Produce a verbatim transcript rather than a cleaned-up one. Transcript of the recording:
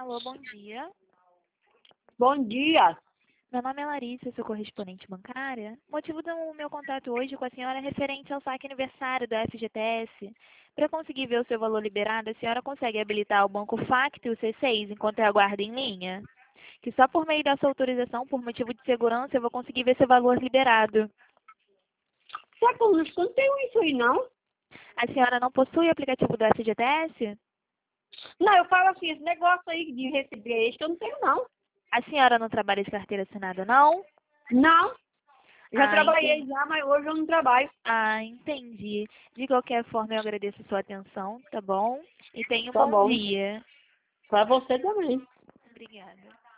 Alô, bom dia. Bom dia. Meu nome é Larissa, sou correspondente bancária. O motivo do meu contato hoje com a senhora é referente ao saque aniversário da F G T S. Para conseguir ver o seu valor liberado, a senhora consegue habilitar o Banco Facto e o C seis enquanto aguarda em linha? Que só por meio dessa autorização, por motivo de segurança, eu vou conseguir ver seu valor liberado. Sabe como isso? Não tem isso aí, não? A senhora não possui o aplicativo do F G T S? Não, eu falo assim, esse negócio aí de receber extra, eu não tenho, não. A senhora não trabalha de carteira assinada, não? Não. Já Ah, trabalhei entendi. já, mas hoje eu não trabalho. Ah, entendi. De qualquer forma, eu agradeço a sua atenção, tá bom? E tenha um Tá bom bom. dia. Pra você também. Obrigada.